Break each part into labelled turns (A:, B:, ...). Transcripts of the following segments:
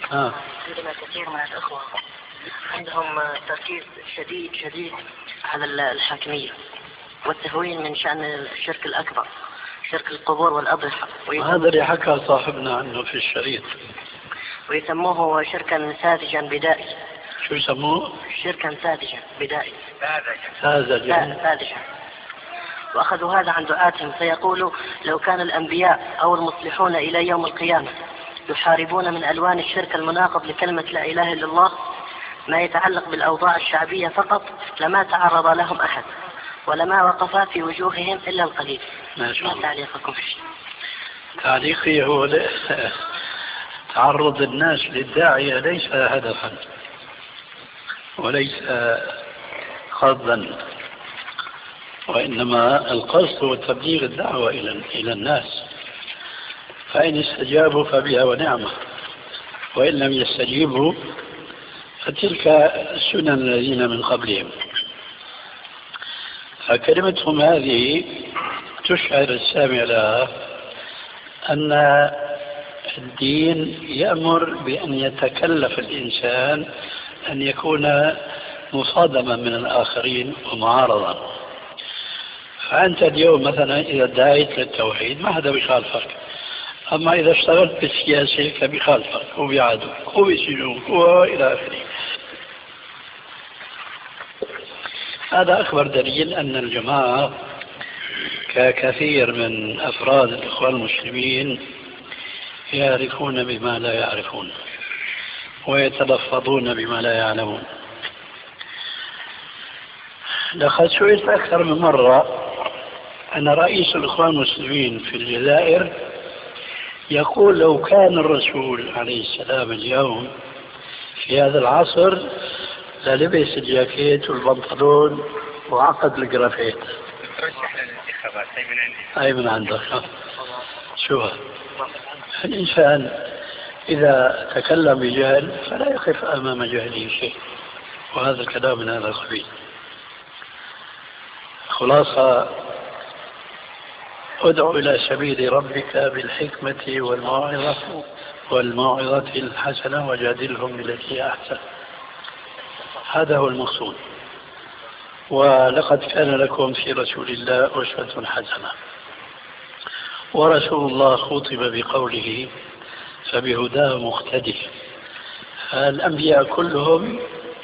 A: عندنا كثير من الأخوة عندهم تركيز شديد على الحاكمية والتهوين من شأن الشرك الأكبر، شرك القبور والأضرحة،
B: هذا اللي حكى صاحبنا عنه في الشريط،
A: ويسموه شركا ساذجا بدائي.
B: شو يسموه؟
A: شركا ساذجا بدائي.
B: ساذجا.
A: وأخذوا هذا عن دعاتهم فيقولوا لو كان الأنبياء أو المصلحون إلى يوم القيامة يحاربون من ألوان الشرك المناقض لكلمة لا إله إلا الله ما يتعلق بالأوضاع الشعبية فقط لما تعرض لهم أحد ولما وقف في وجوههم إلا القليل. ما تعليقكم في الشيء؟
B: تعليقي هو تعرض الناس للداعية ليس هدفا وليس قصدا، وإنما القصد هو تبليغ الدعوة إلى الناس، فإن استجابوا فبها ونعمة، وإن لم يستجيبوا فتلك سنن الذين من قبلهم. فكلمتهم هذه تشعر السامع لها أن الدين يأمر بأن يتكلف الإنسان أن يكون مصادما من الآخرين ومعارضا. فأنت اليوم مثلا إذا دعيت للتوحيد ما حدا بيخالفك، أما إذا اشتغلت بالسياسة فبيخالفك وبيعادوك وبيسجنوك وإلى آخره. هذا أكبر دليل أن الجماعة ككثير من أفراد الإخوان المسلمين يعرفون بما لا يعرفون ويتلفظون بما لا يعلمون. لقد سئلت أكثر من مرة أن رئيس الإخوان المسلمين في الجزائر يقول لو كان الرسول عليه السلام اليوم في هذا العصر للبس الجاكيت والبنطلون وعقد الجرافيت.
C: ترشح للانتخابات
B: أي من عندك. شو الإنسان إذا تكلم بجهل فلا يقف أمام جهله شيء، وهذا الكلام من هذا القبيل. خلاصة ادعو إلى سبيل ربك بالحكمة والموعظة الحسنة وجادلهم بالتي أحسن. هذا هو المقصود. ولقد كان لكم في رسول الله أسوة حسنة. ورسول الله خطب بقوله فبهداه مقتدي. الأنبياء كلهم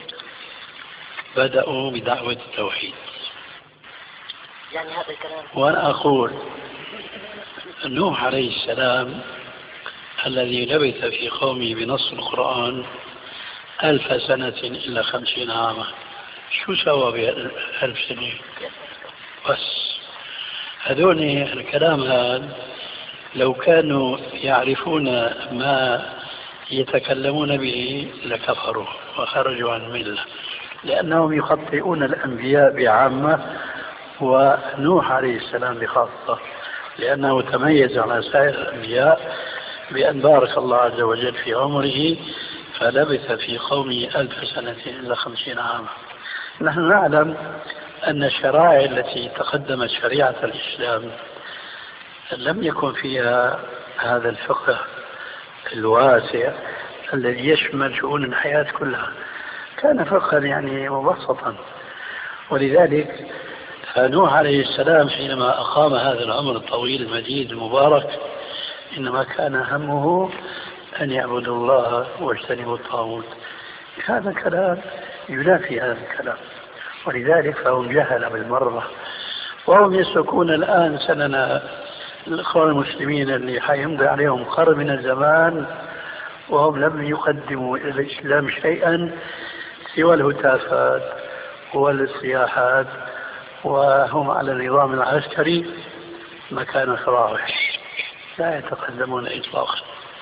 B: بدأوا بدعوة التوحيد.
A: يعني هذا الكلام.
B: وأنا أقول نوح عليه السلام الذي لبث في قومه بنص القرآن 1000 سنة إلا 50 عاما، شو سوى ب1000 سنة؟ بس هذوني الكلام هذا لو كانوا يعرفون ما يتكلمون به لكفروا وخرجوا عن الملة، لأنهم يخطئون الأنبياء بعامة ونوح عليه السلام بخاصة، لأنه تميز على سائر الأنبياء بأن بارك الله عز وجل في عمره فلبث في قومه 1000 سنة إلا 50 عاما. نحن نعلم أن الشرائع التي تقدمت شريعة الإسلام لم يكن فيها هذا الفقه الواسع الذي يشمل شؤون الحياة كلها، كان فقها يعني مبسطا. ولذلك فنوح عليه السلام حينما أقام هذا العمر الطويل المديد المبارك إنما كان همه أن يعبدوا الله واجتنبوا الطاغوت. هذا كلام ينافي هذا الكلام، ولذلك فهم جهل بالمرة، وهم يسلكون الآن سننا الإخوان المسلمين اللي حيمضي عليهم قرن من الزمان وهم لم يقدموا إلى الإسلام شيئا سوى الهتافات والصياحات، وهم على النظام العسكري مكان الفراغح لا يتقدمون إطلاقا.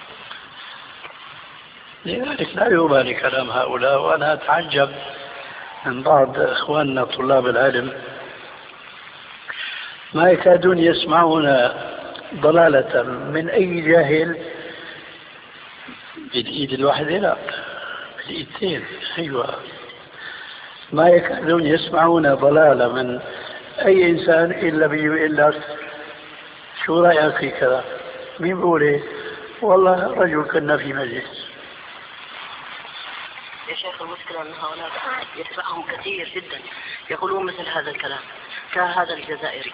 B: لذلك لا يبالي كلام هؤلاء. وأنا أتعجب من بعض إخواننا طلاب العلم ما يكادون يسمعون ضلالة من أي جاهل بالإيد الواحدة، لا بالإيدين. أيوة، ما يكادون يسمعون ضلالة من أي إنسان إلا بيقول لك شو رأيك في كذا؟ مين بيقول والله رجل كنا في مجلس
A: يا شيخ المشكلة أن هؤلاء يتبعهم كثير جدا يقولون مثل هذا الكلام، كهذا الجزائري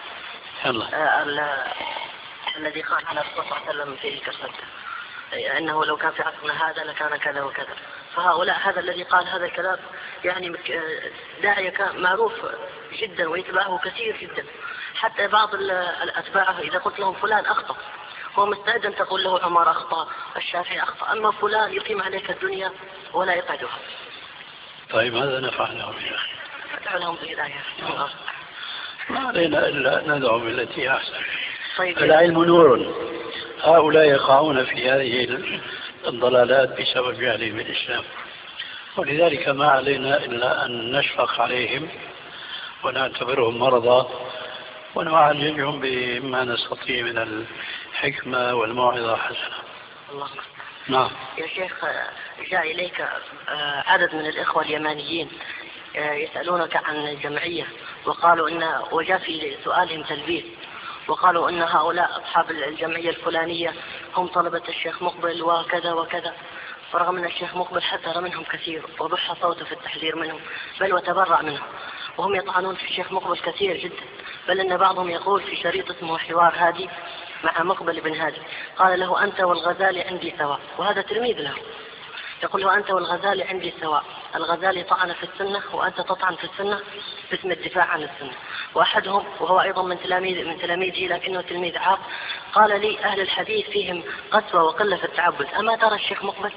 A: الذي قال على الرسول صلى الله عليه وسلم فيه كالصدق، أنه لو كان في عصرنا هذا لكان كذا وكذا. فهؤلاء هذا الذي قال هذا الكلام يعني داعية معروف جدا ويتبعه كثير جدا، حتى بعض الأتباعه إذا قلت لهم فلان أخطأ هو مستعد أن تقول له عمر أخطأ، الشافعي أخطأ، أما فلان يقيم عليك الدنيا ولا يقعدها.
B: طيب ماذا نفعل لهم يا أخي؟
A: ندعو لهم بالهداية.
B: ما علينا إلا ندعو بالتي أحسن.
A: طيب
B: العلم نور، هؤلاء يقعون في هذه الضلالات بسبب جهلهم بالإسلام، ولذلك ما علينا إلا أن نشفق عليهم ونعتبرهم مرضى ونعالجهم بما نستطيع من الحكمة والموعظة حسنة.
A: الله.
B: نعم.
A: يا شيخ جاء إليك عدد من الإخوة اليمانيين يسألونك عن الجمعية، وقالوا وجاء في سؤالهم تلبيس، وقالوا أن هؤلاء أصحاب الجمعية الفلانية هم طلبة الشيخ مقبل وكذا وكذا، ورغم أن الشيخ مقبل حذر منهم كثير وضح صوته في التحذير منهم بل وتبرأ منهم، وهم يطعنون في الشيخ مقبل كثير جدا، بل أن بعضهم يقول في شريط اسمه حوار هادي مع مقبل بن هادي، قال له أنت والغزالي عندي سواء، وهذا تلميذ له، يقول له أنت والغزالي عندي سواء، الغزالي طعن في السنة وأنت تطعن في السنة باسم الدفاع عن السنة. وأحدهم وهو أيضا من تلاميذه لكنه تلميذ عاق قال لي أهل الحديث فيهم قسوة وقلة في التعبد، أما ترى الشيخ مقبل؟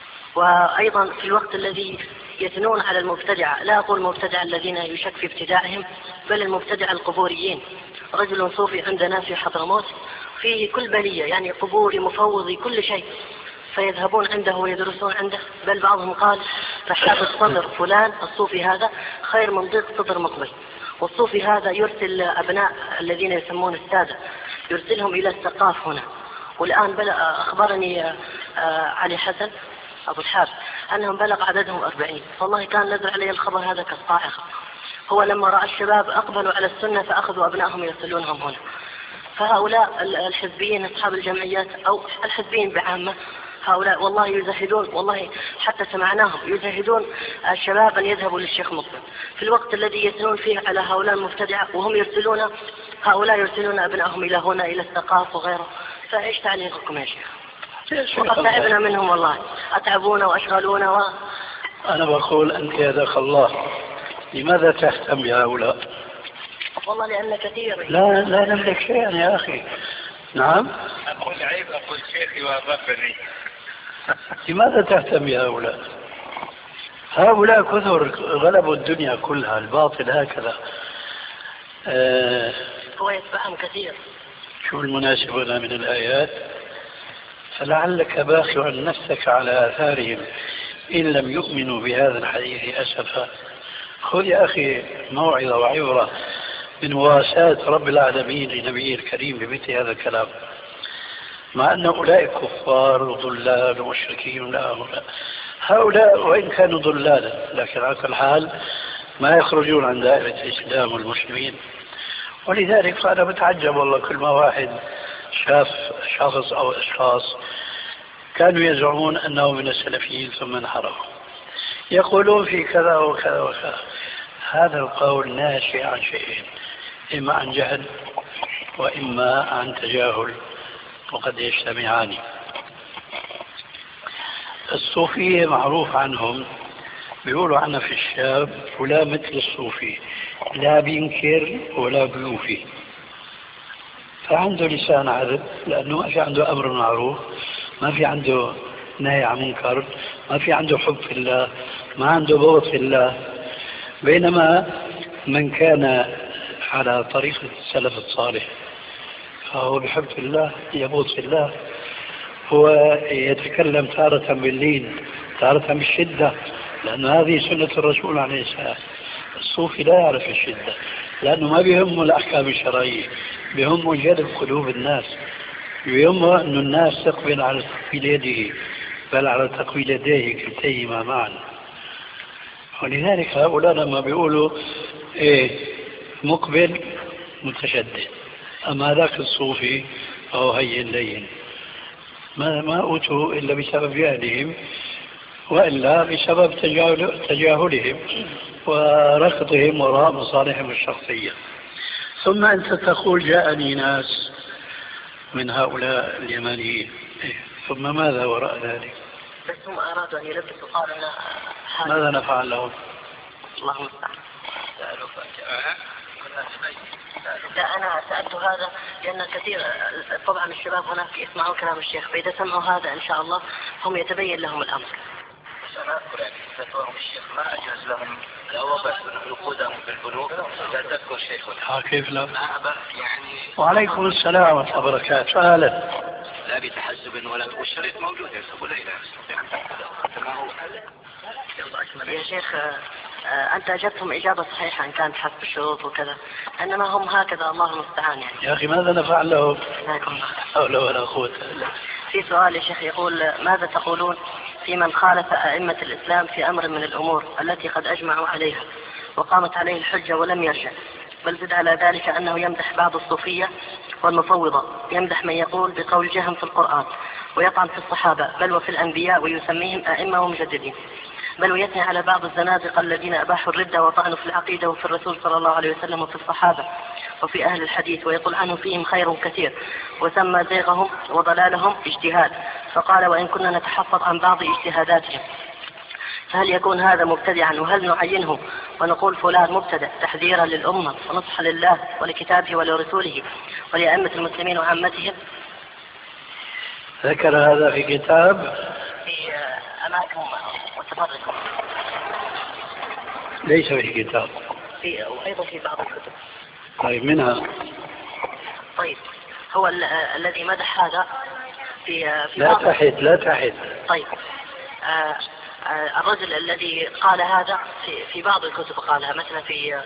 A: وأيضا في الوقت الذي يثنون على المبتدعة، لا أقول المبتدعة الذين يشك في ابتداعهم بل المبتدعة القبوريين، رجل صوفي عندنا في حضرموت فيه كل بلية، يعني قبوري مفوضي كل شيء، فيذهبون عنده ويدرسون عنده، بل بعضهم قال رحاب الصدر فلان الصوفي هذا خير من ضيق صدر مقبل، والصوفي هذا يرسل أبناء الذين يسمون السادة يرسلهم إلى السقاف هنا. والآن أخبرني علي حسن أبو الحارث أنهم بلغ عددهم 40، والله كان نزل عليه الخبر هذا كالصاعقة. هو لما رأى الشباب أقبلوا على السنة فأخذوا أبنائهم يرسلونهم هنا. فهؤلاء الحزبيين أصحاب الجمعيات أو الحزبيين بعامة هؤلاء والله يزهدون، والله حتى سمعناهم يزهدون الشباب أن يذهبوا للشيخ مقبل في الوقت الذي يثنون فيه على هؤلاء المبتدعة، وهم هؤلاء يرسلون أبنائهم إلى هنا إلى الثقافة وغيره. فإيش تعليقكم يا شيخ؟ وقد تعبنا منهم والله، أتعبونا وأشغلونا
B: أنا بقول أنت يدك الله، لماذا تهتم بهؤلاء؟
A: والله لأن كثير
B: لا نملك شيئا يا أخي. نعم
C: أقول عيب أقول شيخي وأبابني.
B: لماذا تهتم بهؤلاء؟ هؤلاء كثر غلبوا الدنيا كلها، الباطل هكذا.
A: هو يتبعهم كثير.
B: شو المناسب هنا من الآيات؟ فلعلك باخع نفسك على آثارهم إن لم يؤمنوا بهذا الحديث أسفا. خذ يا أخي موعظة وعبرة من مواساة رب العالمين لنبيه الكريم بمثل هذا الكلام، مع أن أولئك كفار وضلال ومشركين. لا هؤلاء وإن كانوا ضلالا لكن على كل حال ما يخرجون عن دائرة الإسلام والمسلمين. ولذلك أنا بتعجب والله كل ما واحد شاف شخص أو أشخاص كانوا يزعمون أنه من السلفيين ثم انحرفوا يقولون في كذا وكذا وكذا. هذا القول ناشئ عن شيئين، إما عن جهل وإما عن تجاهل، وقد يجتمعان. الصوفية معروف عنهم بيقولوا عنها في الشاب ولا مثل الصوفي، لا بينكر ولا بيوفي، فعنده لسان عذب لأنه ما في عنده أمر معروف، ما في عنده نهي عن منكر، ما في عنده حب في الله، ما عنده بغض في الله. بينما من كان على طريقة السلف الصالح فهو بحب في الله يبغض في الله، هو يتكلم تارة باللين تارة بالشدة، لأن هذه سنة الرسول عليه السلام. الصوفي لا يعرف الشدة لأنه ما بيهمه الأحكام الشرعية، بيهمه جلب قلوب الناس، بيهمه أن الناس تقبل على تقبيل يده بل على تقبيل يديه كلتيهما معا. ولذلك هؤلاء لما بيقولوا مقبل متشدد، أما ذاك الصوفي فهو هين لين، ما أوتوا إلا بسبب جهلهم وإلا بسبب تجاهلهم وركضهم وراء مصالحهم الشخصية. ثم أنت تقول جاءني ناس من هؤلاء اليمنيين، ثم ماذا وراء ذلك؟
A: بس هم أرادوا أن يلبسوا قالنا
B: ماذا نفعل لهم؟
A: الله المستعان. لا أنا سألت هذا لأن كثير طبعا الشباب هناك يسمعون كلام الشيخ، فإذا سمعوا هذا إن شاء الله هم يتبين لهم الأمر.
C: أنا أذكر يعني فتواهم الشيخ ما أجاز لهم الأوقات نقودهم في البنوك، لا تذكر شيخنا.
B: كيف لا؟
C: يعني
B: وعليكم السلام ورحمة الله وبركاته. أهلا.
C: لا بتحزب ولا والشريط موجود يا أبو ليلى.
A: يا شيخ أنت أجبتهم إجابة صحيحة إن كانت حسب الشروط وكذا، إنما هم هكذا الله المستعان يعني.
B: يا أخي ماذا نفعل لهم؟
A: لا
B: حول ولا قوة.
A: في سؤال يا شيخ يقول ماذا تقولون في من خالف أئمة الإسلام في أمر من الأمور التي قد أجمعوا عليها وقامت عليه الحجة ولم يرجع، بل زد على ذلك أنه يمدح بعض الصوفية والمفوضة، يمدح من يقول بقول جهم في القرآن ويطعن في الصحابة بل وفي الأنبياء ويسميهم أئمة ومجددين، بل ويثني على بعض الزنادقة الذين أباحوا الردة وطعنوا في العقيدة وفي الرسول صلى الله عليه وسلم وفي الصحابة وفي أهل الحديث، ويقول عنه فيهم خير كثير، وسمى زيغهم وضلالهم اجتهاد، فقال وإن كنا نتحفظ عن بعض اجتهاداتهم فهل يكون هذا مبتدعا، وهل نعينه ونقول فلان مبتدع تحذيرا للأمة ونصحا لله ولكتابه ولرسوله ولأئمة المسلمين وعامتهم؟
B: ذكر هذا في كتاب
A: في أماكن متفرقة،
B: ليس في كتاب،
A: وأيضا في بعض الكتب.
B: طيب منها.
A: طيب هو الذي مدح هذا في
B: لا تحد.
A: طيب الرجل الذي قال هذا في بعض الكتب قالها، مثلا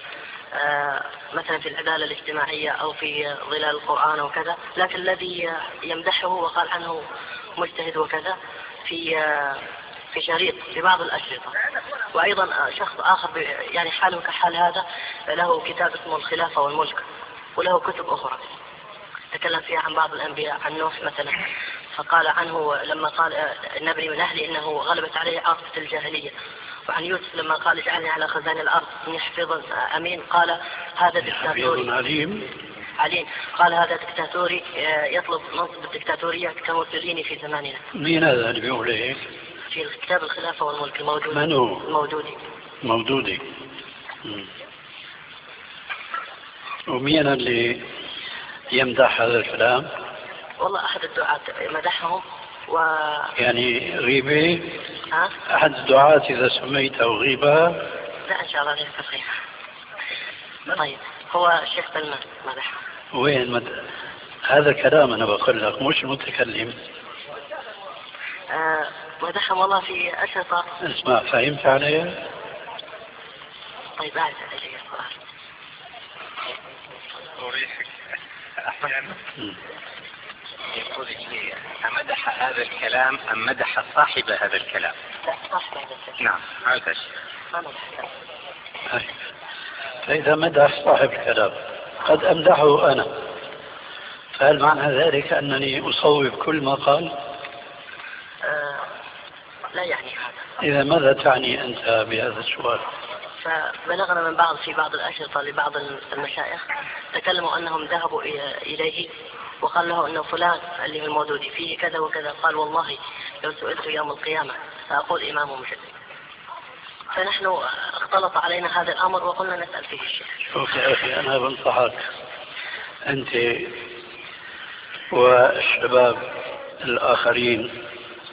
A: في العدالة الاجتماعية أو في ظلال القرآن وكذا، لكن الذي يمدحه وقال عنه مجتهد وكذا في شريط في بعض الأشرطة. وأيضا شخص آخر يعني حاله كحال هذا له كتاب اسمه الخلافة والملك، وله كتب أخرى تكلم فيها عن بعض الأنبياء، عن نوح مثلا، فقال عنه لما قال النبي من أهلي إنه غلبت عليه عاصفة الجاهلية، وعن يوسف لما قال اجعلني على خزائن الأرض إني حفيظ أمين قال هذا دكتاتوري عليم قال هذا دكتاتوري يطلب منصب الدكتاتورية كموسوليني في زماننا.
B: مين هذا اللي بيقول هيك؟
A: في كتاب الخلافة والملك الموجود.
B: من هو؟ مودودي. ومين اللي يمدح هذا الكلام؟
A: والله أحد الدعاة مدحهم
B: يعني غيبة؟ أحد الدعاة إذا سميته غيبة؟
A: لا إن شاء الله غير صحيح. طيب هو الشيخ سلمان مدح.
B: وين هذا الكلام أنا بقول لك مش المتكلم.
A: مدحهم والله في أشرطة.
B: اسمع فهمت علي؟
A: طيب أعد علي السؤال.
C: أريحك أحيانا يقول لي أمدح هذا الكلام أم مدح صاحب هذا الكلام؟
A: لا صاحب هذا الكلام.
C: نعم هذا الشيء.
A: ما مدح.
B: فإذا مدح صاحب الكلام قد أمدحه أنا، فهل معنى ذلك أنني أصوب كل ما قال؟
A: لا يعني هذا.
B: إذا ماذا تعني أنت بهذا السؤال؟
A: فبلغنا من في بعض الأشرطة لبعض المشايخ تكلموا أنهم ذهبوا إليه وقال له أنه فلان اللي هو المودودي فيه كذا وكذا، قال والله لو سئلت يوم القيامة سأقول إمام مجدد. فنحن اختلط علينا هذا الأمر وقلنا نسأل فيه الشيخ.
B: شوف يا أخي أنا بنصحك أنت والشباب الآخرين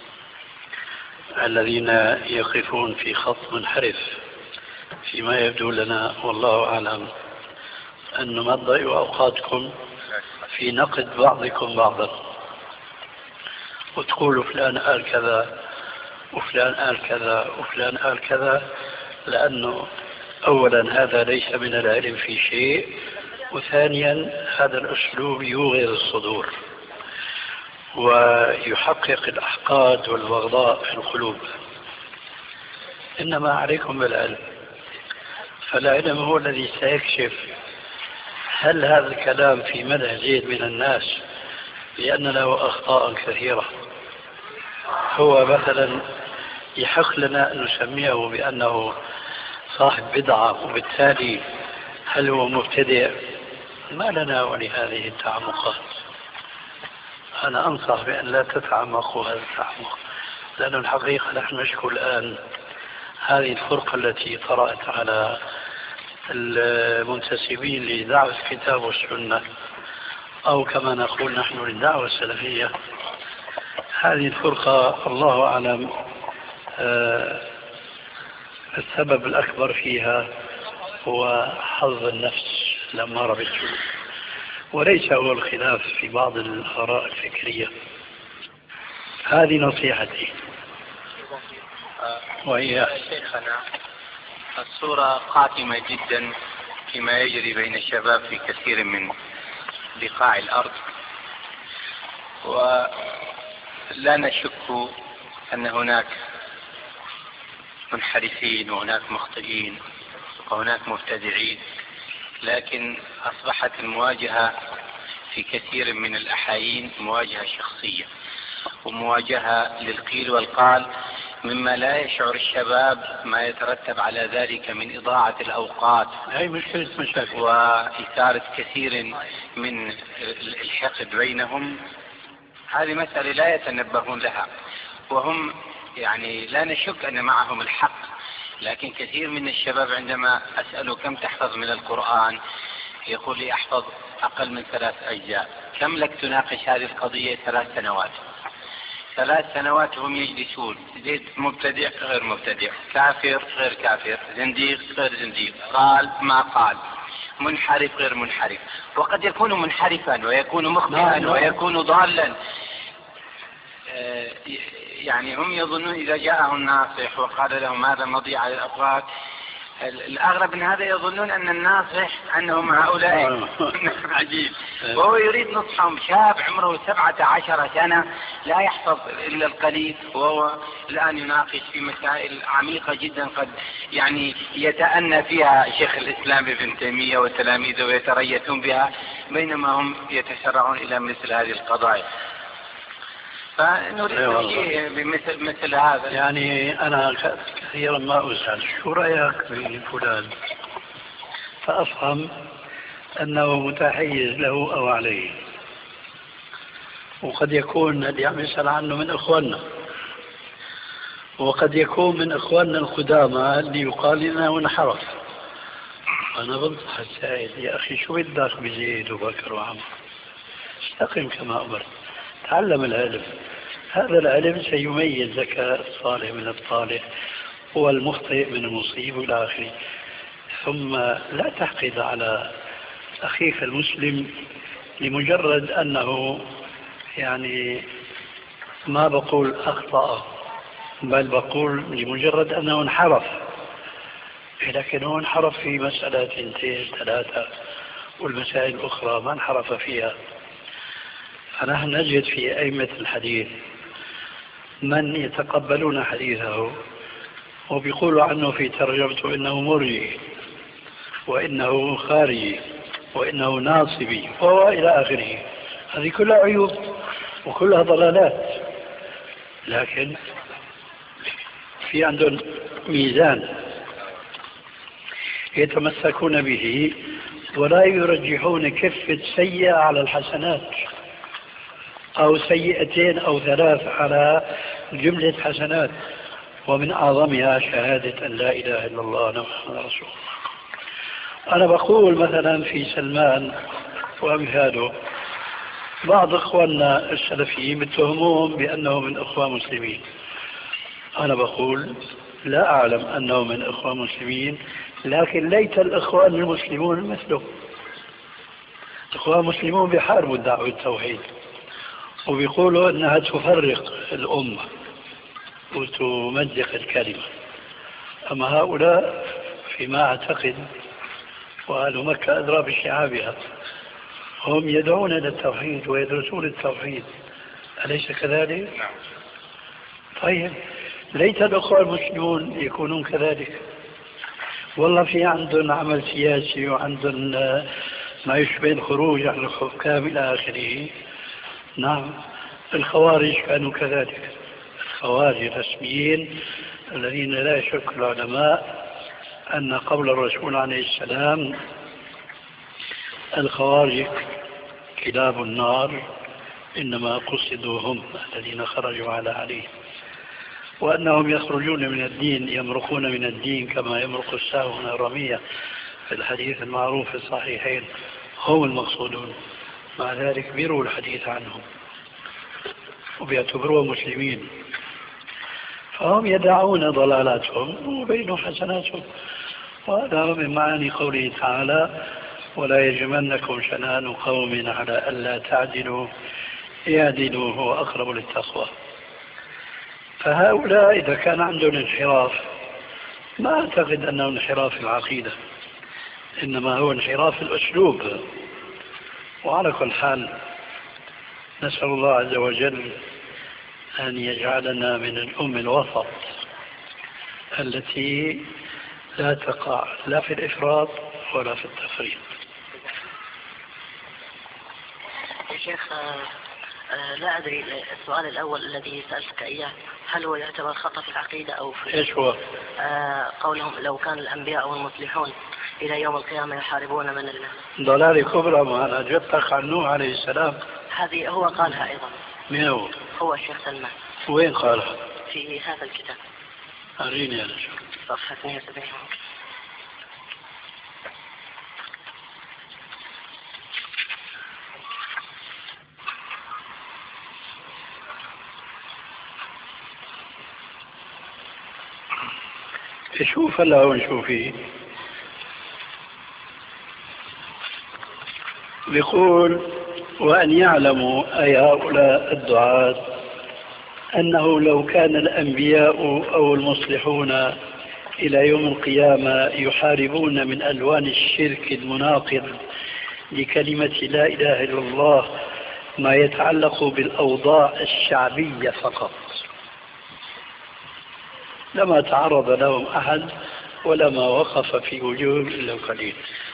B: الذين يقفون في خط منحرف فيما يبدو لنا والله أعلم أن ما تضيعوا أوقاتكم في نقد بعضكم بعضا وتقولوا فلان قال كذا وفلان قال كذا وفلان قال كذا، لأنه أولا هذا ليس من العلم في شيء، وثانيا هذا الأسلوب يوغر الصدور ويحقق الأحقاد والبغضاء في القلوب. إنما عليكم بالعلم، فالعلم هو الذي سيكشف هل هذا الكلام في مدح زيد من الناس لأن له أخطاء كثيرة. هو مثلا يحق لنا أن نسميه بأنه صاحب بدعة، وبالتالي هل هو مبتدئ؟ ما لنا ولهذه التعمقات. أنا أنصح بأن لا تتعمقوا هذا التعمق، لأن الحقيقة نحن نشكو الآن هذه الفرقة التي طرأت على المنتسبين لدعوة الكتاب والسنة، أو كما نقول نحن للدعوة السلفية. هذه الفرقة الله أعلم السبب الأكبر فيها هو حظ النفس الأمارة بالسوء، وليس هو الخلاف في بعض الآراء الفكرية. هذه نصيحتي.
C: وهي شيخنا الصورة قاتمة جدا فيما يجري بين الشباب في كثير من بقاع الأرض، ولا نشك أن هناك منحرفين وهناك مخطئين وهناك مبتدعين، لكن أصبحت المواجهة في كثير من الأحايين مواجهة شخصية ومواجهة للقيل والقال، مما لا يشعر الشباب ما يترتب على ذلك من إضاعة الأوقات وإثارة كثير من الحقد بينهم. هذه مسألة لا يتنبهون لها، وهم يعني لا نشك أن معهم الحق، لكن كثير من الشباب عندما أسأله كم تحفظ من القرآن يقول لي أحفظ أقل من 3 أجزاء. كم لك تناقش هذه القضية؟ 3 سنوات. 3 سنوات هم يجلسون، زيد مبتدع غير مبتدع، كافر غير كافر، زنديق غير زنديق، قال ما قال، منحرف غير منحرف، وقد يكون منحرفا ويكون مخطئا ويكون ضالا. يعني هم يظنون إذا جاءهم الناصح وقال لهم هذا مضيعة للأوقات، الأغلب من هذا يظنون أن الناصح أنهم هؤلاء عجيب، وهو يريد نصحهم. شاب عمره 17 سنة لا يحفظ إلا القليل، وهو الآن يناقش في مسائل عميقة جدا قد يعني يتأنى فيها شيخ الإسلام ابن تيمية وتلاميذه ويتريثون بها، بينما هم يتسرعون إلى مثل هذه القضايا. فنريد توجيه بمثل هذا.
B: يعني أنا كثيرا ما أسأل شو رأيك بفلان، فأفهم أنه متحيز له أو عليه، وقد يكون اللي عم يسأل عنه من إخواننا، وقد يكون من إخواننا القدامى اللي يقال لنا ونحرف. أنا بنصح السائل يا أخي شو بدك بزيد وبكر وعمر؟ استقم كما أمرت، تعلم العلم. هذا العلم سيميز لك الصالح من الطالح والمخطئ من المصيب إلى آخره. ثم لا تحقد على أخيك المسلم لمجرد أنه يعني ما بقول أخطأ، بل بقول لمجرد أنه انحرف، لكنه انحرف في مسألة 2 3 والمسائل الأخرى ما انحرف فيها. فنحن نجد في أئمة الحديث من يتقبلون حديثه وبيقولوا عنه في ترجمته إنه مرجئ وإنه خارجي وإنه ناصبي وهو إلى آخره. هذه كلها عيوب وكلها ضلالات، لكن في عندهم ميزان يتمسكون به ولا يرجحون كفة سيئة على الحسنات أو 2 أو 3 على جملة حسنات، ومن أعظمها شهادة أن لا إله إلا الله محمد رسول الله. أنا بقول مثلا في سلمان وأمثاله بعض إخواننا السلفيين بتهموهم بأنه من إخوان مسلمين. أنا بقول لا أعلم أنه من إخوان مسلمين، لكن ليت الإخوان المسلمون مثله. الإخوان المسلمون بيحاربوا الدعوة التوحيد وبيقولوا أنها تفرق الأمة وتمزق الكلمة، أما هؤلاء فيما أعتقد وأهل مكة أدرى بشعابها هم يدعون إلى التوحيد ويدرسون التوحيد، أليس كذلك؟ طيب ليت الأخوة المسلمون يكونون كذلك. والله في عندهم عمل سياسي وعندهم ما يشبه الخروج عن الحكام إلى آخره. نعم الخوارج كانوا كذلك، الخوارج الرسميين الذين لا يشك العلماء أن قول الرسول عليه السلام الخوارج كلاب النار إنما قصدوا هم الذين خرجوا على علي، وأنهم يخرجون من الدين يمرقون من الدين كما يمرق السهم من الرمية في الحديث المعروف في الصحيحين، هم المقصودون. مع ذلك بيروا الحديث عنهم وبيعتبروهم مسلمين، فهم يدعون ضلالاتهم وبينوا حسناتهم. وهذا من معاني قوله تعالى ولا يجمنكم شنآن قوم على ألا تعدلوا اعدلوا هو أقرب للتقوى. فهؤلاء إذا كان عندهم انحراف ما أعتقد أنه انحراف العقيدة، إنما هو انحراف الأسلوب. وعلى كل حال نسأل الله عز وجل أن يجعلنا من الأمة الوسط التي لا تقع لا في الإفراط ولا في التفريط.
A: يا شيخ لا أدري السؤال الأول الذي سألتك إياه هل هو يعتبر خطأ في العقيدة أو في
B: إيش هو؟
A: قولهم لو كان الأنبياء والمصلحون إلى يوم القيامة يحاربون من الله.
B: ضلال كبرى. ما أنا جبتك عن نوح عليه السلام.
A: هذه هو قالها أيضا.
B: مين هو؟
A: هو الشيخ سلمان.
B: وين قالها؟
A: في هذا الكتاب.
B: أريني أنا شو.
A: صفحة 170.
B: شوف هلا ونشوف فيه. بيقول وأن يعلموا أي هؤلاء الدعاة أنه لو كان الأنبياء أو المصلحون إلى يوم القيامة يحاربون من ألوان الشرك المناقض لكلمة لا إله إلا الله ما يتعلق بالأوضاع الشعبية فقط لما تعرض لهم أحد ولما وقف في وجوههم إلا قليل.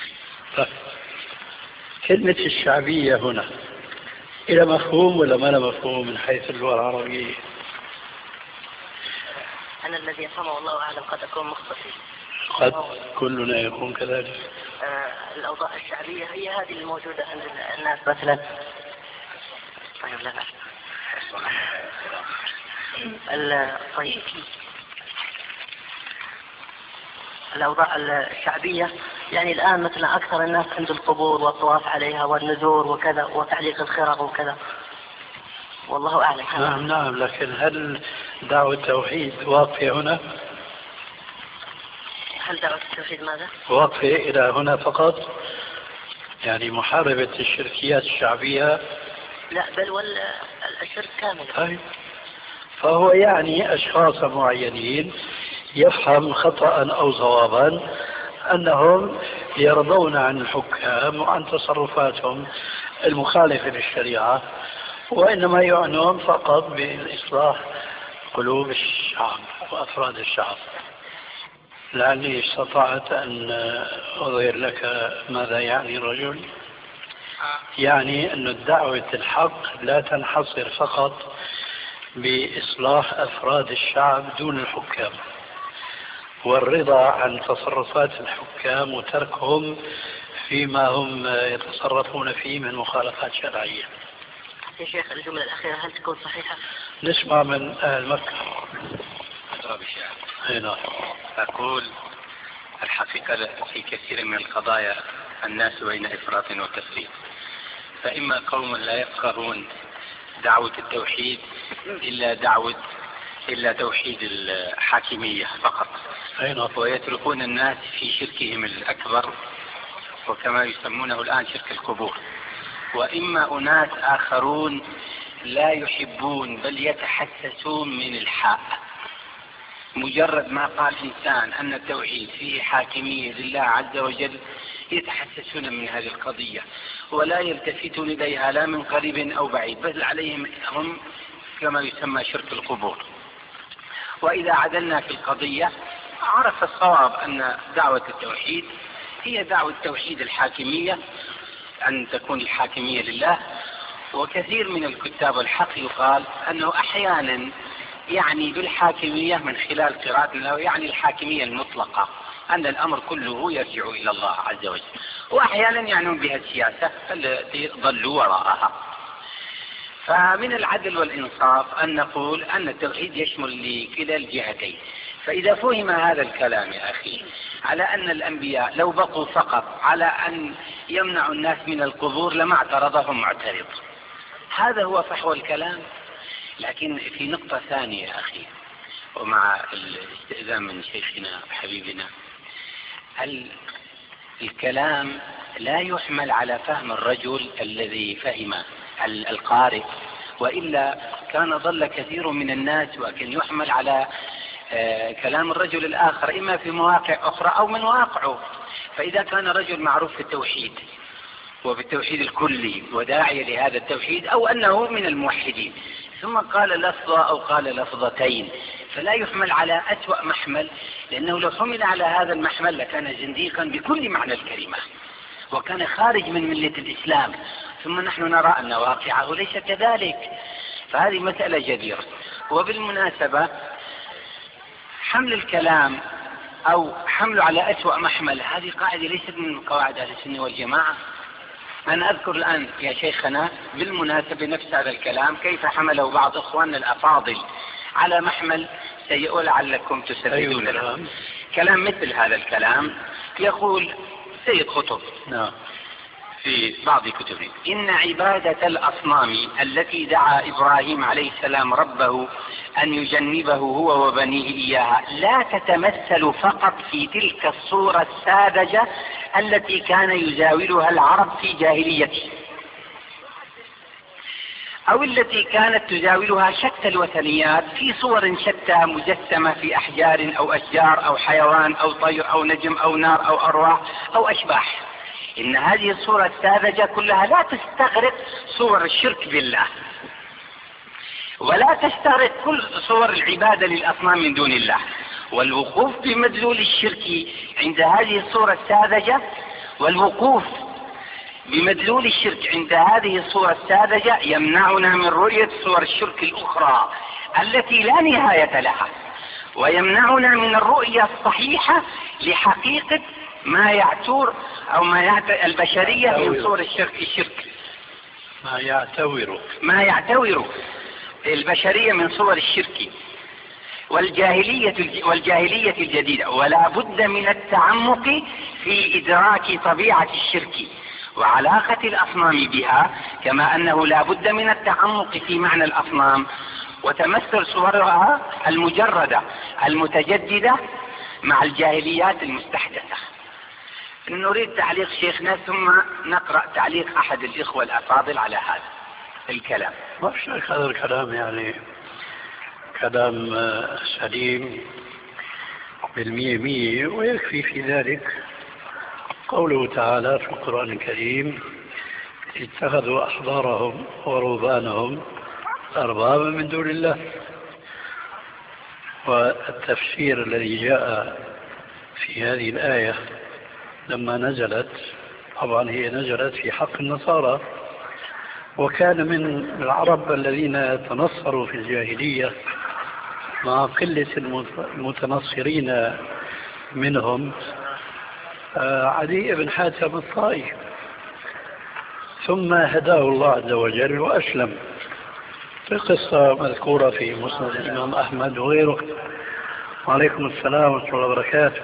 B: كلمة الشعبية هنا إلى مفهوم ولا ما لا مفهوم من حيث اللغة العربية؟
A: أنا الذي يفهمه الله أعلم قد أكون مخطئ.
B: قد كلنا يكون كذلك.
A: الأوضاع الشعبية هي هذه الموجودة عند الناس مثلا. طيب لا طيب الأوضاع الشعبية يعني الآن مثلا أكثر الناس عند القبور والطواف عليها والنذور وكذا وتعليق الخرق وكذا، والله أعلم.
B: نعم لكن هل دعوة التوحيد واقفة هنا؟
A: هل دعوة التوحيد ماذا؟
B: واقفة إلى هنا فقط، يعني محاربة الشركيات الشعبية؟
A: لا بل والشرك كامل.
B: طيب فهو يعني أشخاص معينين يفهم خطأ أو صوابا أنهم يرضون عن الحكام وعن تصرفاتهم المخالفة للشريعة، وإنما يعنون فقط بإصلاح قلوب الشعب وأفراد الشعب. لعلي استطعت أن أظهر لك ماذا يعني الرجل. يعني أن الدعوة الحق لا تنحصر فقط بإصلاح أفراد الشعب دون الحكام، والرضا عن تصرفات الحكام وتركهم فيما هم يتصرفون فيه من مخالفات شرعية.
A: يا شيخ الجملة الأخيرة هل تكون صحيحة؟
B: نسمع من أهل مكة.
C: هنا أقول الحقيقة في كثير من القضايا الناس بين إفراط وتفريط، فإما قوم لا يفقهون دعوة التوحيد إلا توحيد الحاكمية فقط، ويتركون الناس في شركهم الأكبر وكما يسمونه الآن شرك القبور. وإما أناس آخرون لا يحبون بل يتحسسون من الحق، مجرد ما قال إنسان أن التوحيد فيه حاكمية لله عز وجل يتحسسون من هذه القضية ولا يلتفتون إليها لا من قريب أو بعيد، بل عليهم هم كما يسمى شرك القبور. وإذا عدلنا في القضية عرف الصواب أن دعوة التوحيد هي دعوة توحيد الحاكمية، أن تكون الحاكمية لله. وكثير من الكتاب والحق يقال أنه أحيانا يعني بالحاكمية من خلال قراءتنا له يعني الحاكمية المطلقة، أن الأمر كله يرجع إلى الله عز وجل، وأحيانا يعنون بها السياسة التي ضلوا وراءها. فمن العدل والإنصاف أن نقول أن التوحيد يشمل لكلا الجهتين. فإذا فهم هذا الكلام يا أخي على أن الأنبياء لو بقوا فقط على أن يمنعوا الناس من القبور لما اعترضهم معترض، هذا هو فحوى الكلام. لكن في نقطة ثانية يا أخي، ومع الاستئذان من شيخنا حبيبنا، الكلام لا يحمل على فهم الرجل الذي فهم القارئ، وإلا كان ضل كثير من الناس، وكان يحمل على كلام الرجل الآخر إما في مواقع أخرى أو من واقعه. فإذا كان رجل معروف في التوحيد وبالتوحيد الكلي وداعي لهذا التوحيد، أو أنه من الموحدين، ثم قال لفظة أو قال لفظتين، فلا يحمل على أسوأ محمل، لأنه لو حمل على هذا المحمل لكان زنديقا بكل معنى الكلمة وكان خارج من ملة الإسلام. ثم نحن نرى أن واقعه ليس كذلك، فهذه مسألة جديرة. وبالمناسبة حمل الكلام أو حمله على أسوأ محمل هذه قاعدة ليست من قواعد أهل السنة والجماعة. أنا أذكر الآن يا شيخنا بالمناسبة نفس هذا الكلام كيف حمله بعض إخواننا الأفاضل على محمل سيء لعلكم تسددون له. كلام مثل هذا الكلام يقول سيد قطب في بعض كتبه: إن عبادة الأصنام التي دعا إبراهيم عليه السلام ربه أن يجنبه هو وبنيه إياها لا تتمثل فقط في تلك الصورة الساذجة التي كان يزاولها العرب في جاهليته، أو التي كانت تزاولها شتى الوثنيات في صور شتى مجسمة في أحجار أو أشجار أو حيوان أو طير أو نجم أو نار أو أرواح أو أشباح. إن هذه الصورة الساذجة كلها لا تستغرق صور الشرك بالله، ولا تستغرق كل صور العبادة للأصنام من دون الله. والوقوف بمدلول الشرك عند هذه الصورة الساذجة، والوقوف بمدلول الشرك عند هذه الصورة الساذجة يمنعنا من رؤية صور الشرك الأخرى التي لا نهاية لها، ويمنعنا من الرؤية الصحيحة لحقيقة ما يعتور أو ما يعتور البشرية من صور الشرك، ما يعتور البشرية من صور الشرك والجاهلية الجديدة. ولا بد من التعمق في إدراك طبيعة الشرك وعلاقة الأصنام بها، كما أنه لا بد من التعمق في معنى الأصنام وتمثل صورها المجردة المتجددة مع الجاهليات المستحدثة. نريد تعليق شيخنا ثم نقرأ تعليق أحد الإخوة الأفاضل على هذا الكلام.
B: هذا الكلام يعني كلام سليم بالمية، ويكفي في ذلك قوله تعالى في القرآن الكريم: اتخذوا أحبارهم ورهبانهم أربابا من دون الله. والتفسير الذي جاء في هذه الآية لما نزلت، طبعا هي نزلت في حق النصارى، وكان من العرب الذين تنصروا في الجاهلية مع قلة المتنصرين منهم عدي بن حاتم الطائي، ثم هداه الله عز وجل وأسلم، في قصة مذكورة في مسند الإمام أحمد وغيره. وعليكم السلام ورحمة الله وبركاته.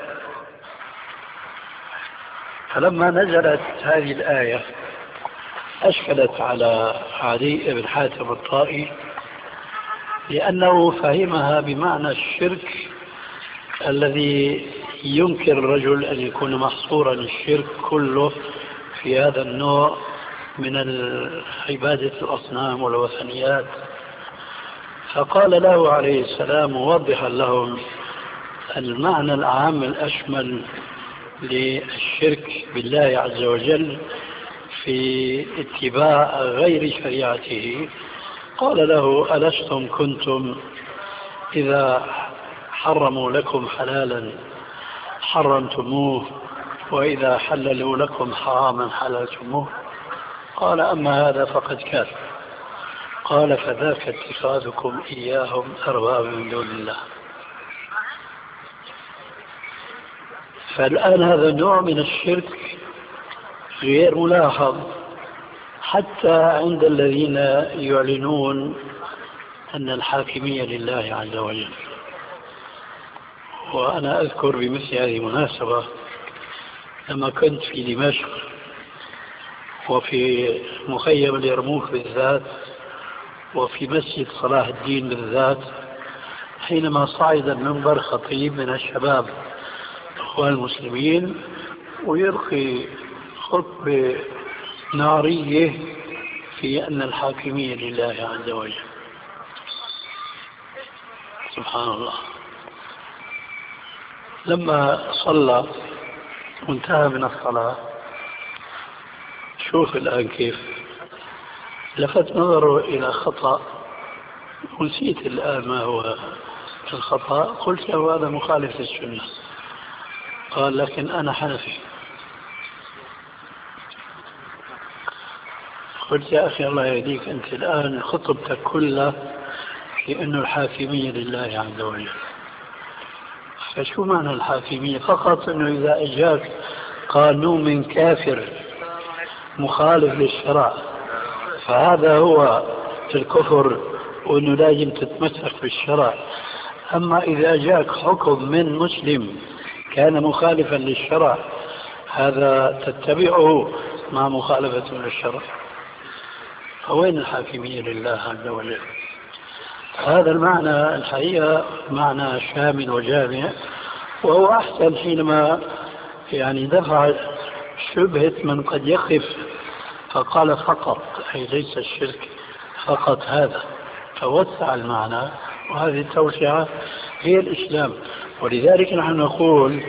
B: فلما نزلت هذه الآية أشكلت على عدي بن حاتم الطائي، لأنه فهمها بمعنى الشرك الذي ينكر الرجل أن يكون محصورا الشرك كله في هذا النوع من عبادة الأصنام والوثنيات. فقال له عليه السلام موضحا لهم المعنى العام الأشمل للشرك بالله عز وجل في اتباع غير شريعته، قال له: ألستم كنتم إذا حرموا لكم حلالا حرمتموه، وإذا حللوا لكم حراما حللتموه؟ قال: أما هذا فقد كان. قال فذاك اتخاذكم إياهم أربابا من دون الله. فالآن هذا نوع من الشرك غير ملاحظ حتى عند الذين يعلنون أن الحاكمية لله عز وجل. وأنا أذكر بمثل هذه المناسبة لما كنت في دمشق وفي مخيم اليرموك بالذات وفي مسجد صلاح الدين بالذات، حينما صعد المنبر خطيب من الشباب الإخوان المسلمين ويلقي خطبة نارية في أن الحاكمية لله عز وجل. سبحان الله. لما صلى وانتهى من الصلاة، شوف الآن كيف لفت نظره إلى خطأ، ونسيت الآن ما هو الخطأ. قلت له هذا مخالف للسنة. قال لكن أنا حنفي. قلت يا أخي الله يهديك، أنت الآن خطبتك كلها في أن الحاكمية لله عز وجل. فشو معنى الحاكمية؟ فقط أنه إذا أجاك قانون من كافر مخالف للشرع فهذا هو الكفر، وأنه لازم تتمسك بالشرع. أما إذا جاك حكم من مسلم كان مخالفا للشرع هذا تتبعه مع مخالفة للشرع. فوين الحاكمية لله عز وجل؟ هذا المعنى الحقيقة معنى شامل وجامع، وهو أحسن حينما دفع شبهة من قد يقف فقال فقط، أي ليس الشرك فقط هذا، فوسع المعنى، وهذه التوسعة هي الإسلام. ولذلك نحن نقول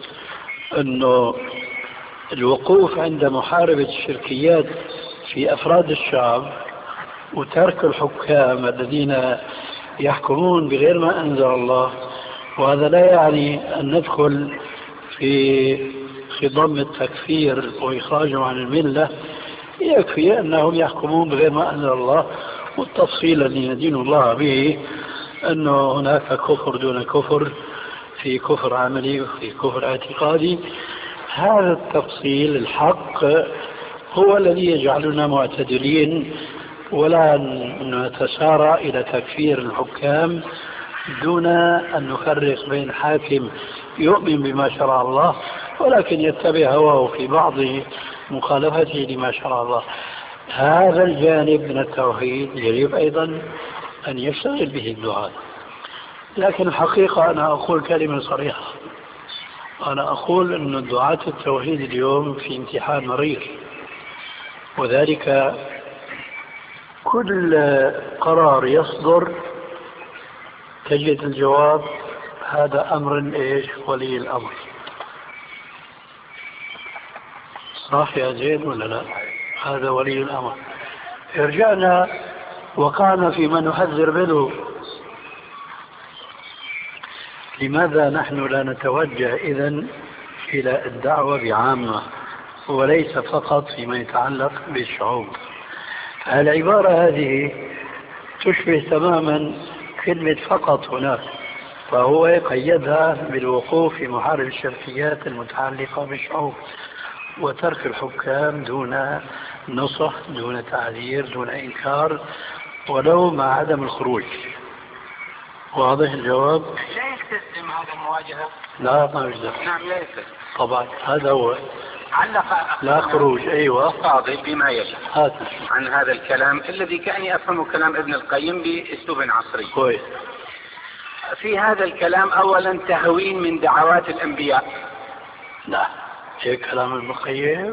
B: أنه الوقوف عند محاربة الشركيات في أفراد الشعب وترك الحكام الذين يحكمون بغير ما أنزل الله، وهذا لا يعني أن ندخل في خضم التكفير وإخراجهم عن الملة، يكفي أنهم يحكمون بغير ما أنزل الله. والتفصيل الذي ندين الله به أنه هناك كفر دون كفر، في كفر عملي وفي كفر اعتقادي. هذا التفصيل الحق هو الذي يجعلنا معتدلين، ولا نتسارع إلى تكفير الحكام دون أن نفرق بين حاكم يؤمن بما شرع الله ولكن يتبع هواه في بعض مخالفته لما شرع الله. هذا الجانب من التوحيد يجب أيضا أن يشتغل به الدعاة. لكن الحقيقة أنا أقول كلمة صريحة، أنا أقول أن دعاة التوحيد اليوم في امتحان مرير، وذلك كل قرار يصدر تجد الجواب هذا أمر إيش ولي الأمر. صح يا زين ولا لا؟ هذا ولي الأمر. رجعنا وقعنا فيما نحذر منه. لماذا نحن لا نتوجه إذن إلى الدعوة بعامة وليس فقط فيما يتعلق بالشعوب؟ العبارة هذه تشبه تماما كلمة فقط هناك، فهو قيدها بالوقوف في محارب الشركيات المتعلقة بالشعوب وترك الحكام دون نصح، دون تعذير، دون إنكار، ولو مع عدم الخروج. واضح الجواب؟
C: لا يستسلم هذا المواجهة؟
B: لا ما يجوز.
C: نعم لا يستسلم
B: طبعا، هذا هو.
C: علق
B: لا خروج. أيوة
C: قاضي بما يشاء عن هذا الكلام الذي كأني أفهم كلام ابن القيم بأسلوب عصري.
B: كويس.
C: في هذا الكلام أولا تهوين من دعوات الأنبياء.
B: لا هيك كلام ابن القيم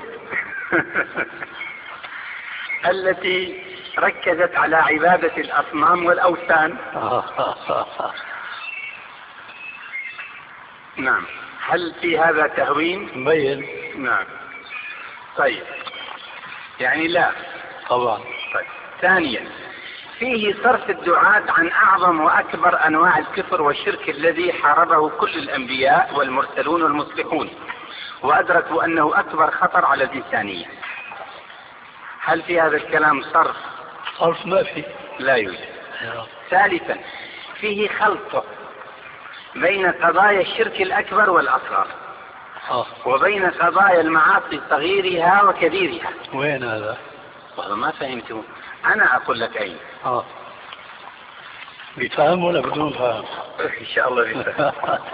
C: التي ركزت على عبادة الأصنام والأوثان. نعم، هل في هذا تهوين؟
B: مبين.
C: نعم. طيب يعني لا
B: طبعا.
C: طيب. ثانيا فيه صرف الدعاة عن أعظم وأكبر أنواع الكفر والشرك الذي حاربه كل الأنبياء والمرسلون والمصلحون، وأدركوا أنه أكبر خطر على الإنسانية. هل في هذا الكلام صرف؟
B: صرف ما في.
C: لا يوجد. ثالثا فيه خلط بين قضايا الشرك الأكبر والأصغر وبين قضايا المعاصي صغيرها وكبيرها.
B: وين هذا؟
C: والله ما فهمتم. أنا أقول لك أين.
B: بفهم ولا بدون فهم؟
C: إن شاء الله بفهم.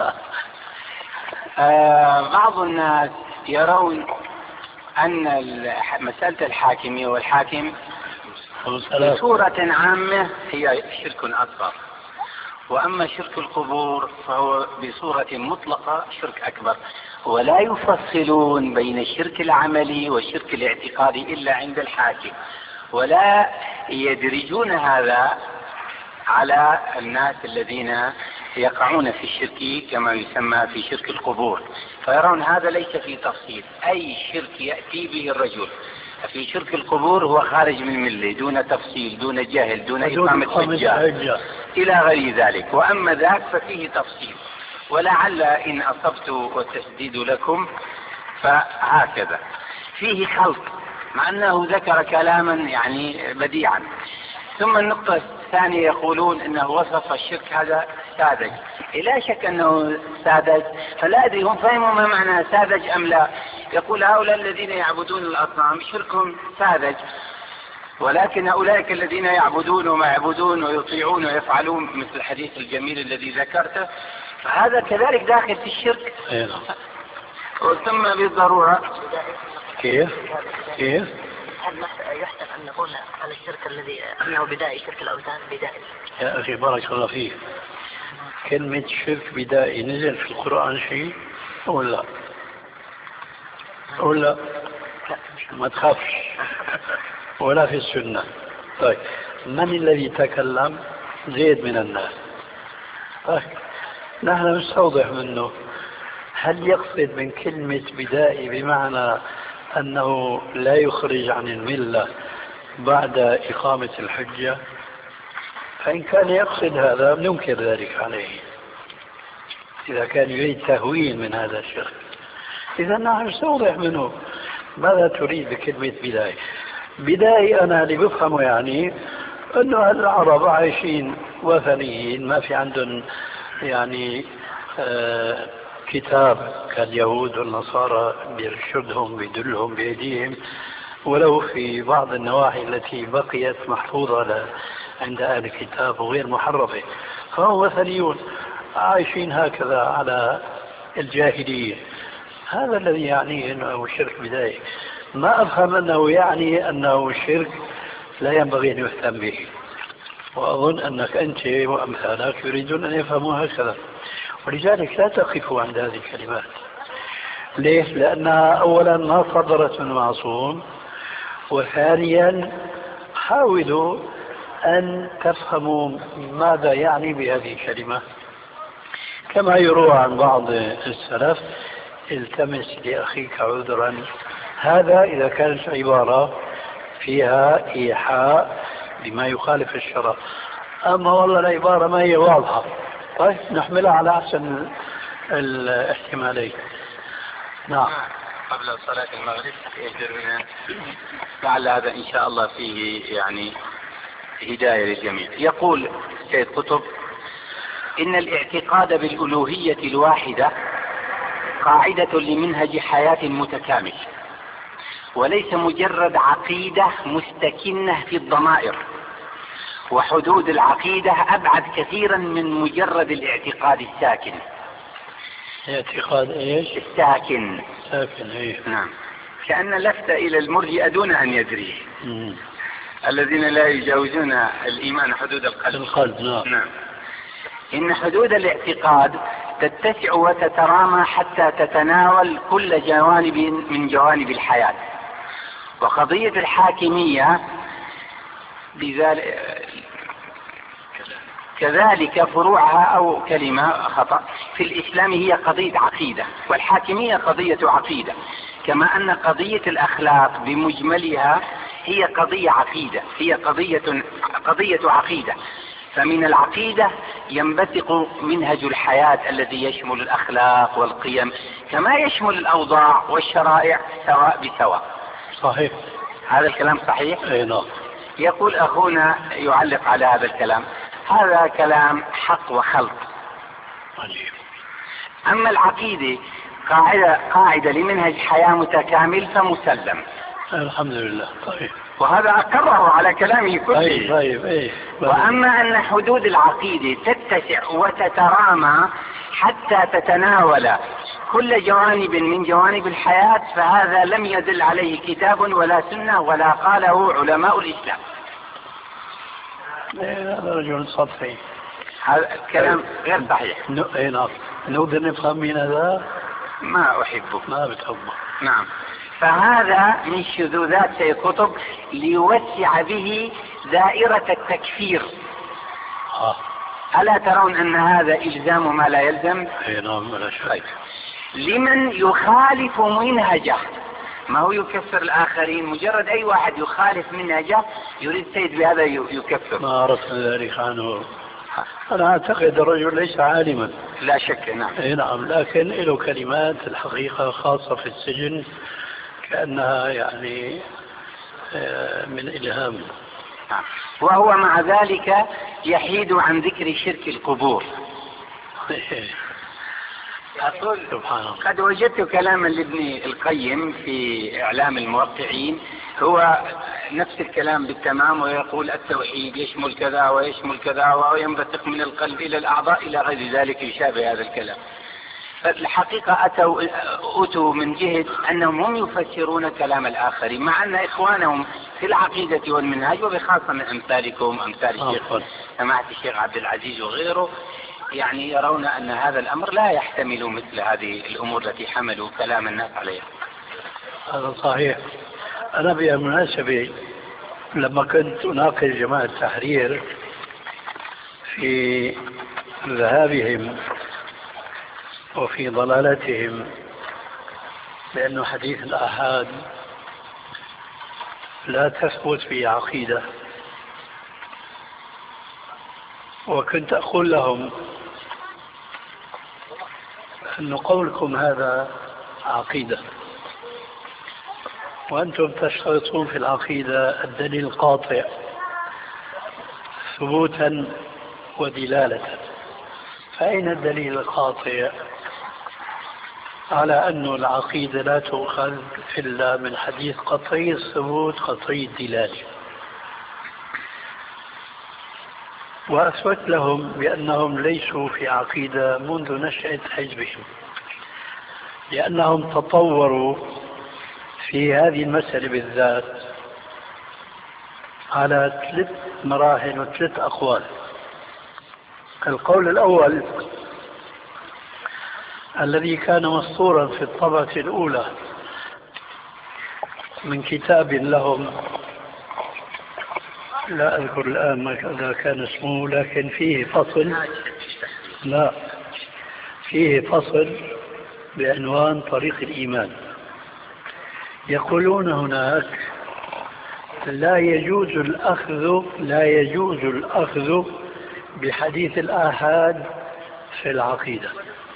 C: بعض الناس يرون أن مسألة الحاكمية والحاكم بصورة عامة هي شرك أصغر، وأما شرك القبور فهو بصورة مطلقة شرك أكبر، ولا يفصلون بين الشرك العملي والشرك الاعتقادي إلا عند الحاكم، ولا يدرجون هذا على الناس الذين يقعون في الشرك كما يسمى في شرك القبور، فيرون هذا ليس في تفصيل. أي شرك يأتي به الرجل في شرك القبور هو خارج من الملة دون تفصيل، دون جهل، دون إقامة حجة إلى غير ذلك. وأما ذاك ففيه تفصيل، ولعل إن أصبت والتسديد لكم فهكذا. فيه خلط مع أنه ذكر كلاما يعني بديعا. ثم النقطة الثانية يقولون إنه وصف الشرك هذا ساذج. لا شك أنه ساذج، فلا أدري هم فهموا ما معنى ساذج أم لا. يقول هؤلاء الذين يعبدون الأصنام شركهم ساذج، ولكن أولئك الذين يعبدون وما يعبدون ويطيعون ويفعلون مثل الحديث الجميل الذي ذكرته فهذا كذلك داخل في الشرك. ثم بالضرورة
B: كيف
A: هل يحسن أن نقول على الشرك الذي أنه بدائي شرك الأوثان بدائي؟
B: يا أخي بارك الله فيك، كلمة شرك بدائي نزل في القرآن شيء ولا ما تخافش ولا في السنة. طيب من الذي تكلم؟ زيد من الناس. طيب نحن نستوضح منه، هل يقصد من كلمة بدائي بمعنى أنه لا يخرج عن الملة بعد إقامة الحجة؟ فإن كان يقصد هذا ننكر ذلك عليه إذا كان يريد تهوين من هذا الشرك. إذا نحن نستوضح منه ماذا تريد بكلمة بدائي. بدائي أنا اللي بفهمه يعني أنه العرب عايشين وثنيين، ما في عندهم يعني كتاب كاليهود والنصارى بيرشدهم بيدلهم بأيديهم، ولو في بعض النواحي التي بقيت محفوظة عند أهل الكتاب وغير محرفة، فهم وثنيون عايشين هكذا على الجاهلية. هذا الذي يعنيه أنه شرك بدائي. ما أفهم أنه يعني أنه شرك لا ينبغي أن يهتم به، وأظن أنك أنت وأمثالك يريدون أن يفهموا هكذا، ولذلك لا تقفوا عند هذه الكلمات. ليش؟ لأنها أولا ما صدرت من معصوم، وثانيا حاولوا أن تفهموا ماذا يعني بهذه الكلمة. كما يروى عن بعض السلف: التمس لأخيك عذرا. هذا إذا كانت عبارة فيها إيحاء بما يخالف الشرع. أما والله العبارة ما هي واضحة، طيب نحملها على أحسن الاحتمالين. نعم.
C: قبل صلاة المغرب يجرنا لعل هذا إن شاء الله فيه يعني هداية للجميع. يقول سيد قطب: إن الاعتقاد بالألوهية الواحدة قاعدة لمنهج حياة متكامل، وليس مجرد عقيدة مستكنة في الضمائر، وحدود العقيدة أبعد كثيرا من مجرد الاعتقاد الساكن.
B: اعتقاد ايش؟
C: الساكن.
B: ساكن ايه؟
C: نعم. كأن لفت إلى المرجئة دون أن يدري. الذين لا يجاوزون الإيمان حدود القلب.
B: نعم.
C: إن حدود الاعتقاد تتسع وتترامى حتى تتناول كل جوانب من جوانب الحياة. وقضية الحاكمية كذلك فروعها أو كلمة خطأ في الإسلام هي قضية عقيدة، والحاكمية قضية عقيدة، كما أن قضية الأخلاق بمجملها هي قضية عقيدة، هي قضية عقيدة. فمن العقيدة ينبثق منهج الحياة الذي يشمل الأخلاق والقيم كما يشمل الأوضاع والشرائع سواء بسواء.
B: صحيح.
C: هذا الكلام صحيح؟
B: أي نعم.
C: يقول أخونا يعلق على هذا الكلام: هذا كلام حق وخلط. أما العقيدة قاعدة لمنهج حياة متكامل فمسلم.
B: الحمد لله. طيب.
C: وهذا أقره على كلامه كله.
B: طيب.
C: وأما أن حدود العقيدة تتسع وتترامى حتى تتناول كل جوانب من جوانب الحياة، فهذا لم يدل عليه كتاب ولا سنة ولا قاله علماء الإسلام.
B: هذا رجل سطحي.
C: هذا الكلام غير صحيح.
B: نعم. نقدر نفهم من هذا؟
C: ما أحبه.
B: ما بتحبه.
C: نعم. فهذا من شذوذات سيد قطب ليوسع به دائرة التكفير. ألا ترون أن هذا إلزام ما لا يلزم؟
B: نعم ولا شك.
C: لمن يخالف منهجه، ما هو يكفر الآخرين، مجرد أي واحد يخالف منهجه يريد سيد بهذا يكفر.
B: ما عرفت ذلك عنه. أنا أعتقد الرجل ليس عالما.
C: لا شك. نعم.
B: نعم، لكن له كلمات الحقيقة خاصة في السجن كأنها يعني من إلهام.
C: وهو مع ذلك يحيد عن ذكر شرك القبور. أقول قد وجدت كلاما لابن القيم في إعلام الموقعين، هو نفس الكلام بالتمام، ويقول التوحيد يشمل كذا ويشمل كذا وينبثق من القلب إلى الأعضاء إلى غير ذلك يشابه هذا الكلام. فالحقيقة أتوا من جهة أنهم هم يفسرون كلام الآخرين، مع أن إخوانهم في العقيدة والمنهج، وبخاصة من أمثالكم أمثال الشيخ سماحة الشيخ عبد العزيز وغيره، يعني يرون أن هذا الأمر لا يحتمل مثل هذه الأمور التي حملوا كلام الناس عليها.
B: هذا صحيح. أنا بالمناسبة لما كنت أناقش جماعة التحرير في ذهابهم وفي ضلالتهم لأنه حديث الآحاد لا تثبت في عقيدة، وكنت أقول لهم أن قولكم هذا عقيدة، وأنتم تشترطون في العقيدة الدليل القاطع ثبوتا ودلالة، فأين الدليل القاطع على أن العقيدة لا تؤخذ إلا من حديث قطعي الثبوت قطعي الدلالة؟ وأثبت لهم بأنهم ليسوا في عقيدة منذ نشأة حزبهم، لأنهم تطوروا في هذه المسألة بالذات على 3 مراحل و3 أقوال. القول الأول الذي كان مسطورا في الطبعة الأولى من كتاب لهم، لا أذكر الآن ماذا كان اسمه، لكن فيه فصل بعنوان طريق الإيمان. يقولون هناك لا يجوز الأخذ بحديث الآحاد في العقيدة،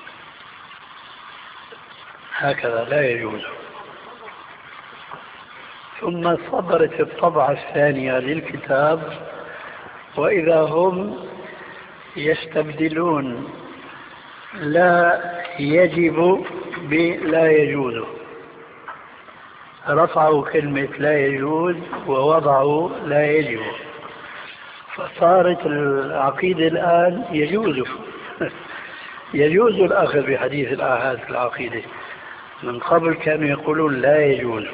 B: هكذا لا يجوز. ثم صدرت الطبعة الثانية للكتاب، وإذا هم يستبدلون لا يجب بلا يجوز، رفعوا كلمة لا يجوز ووضعوا لا يجب، فصارت العقيدة الآن يجوز الأخذ بحديث الآحاد في العقيدة. من قبل كانوا يقولون لا يجوز،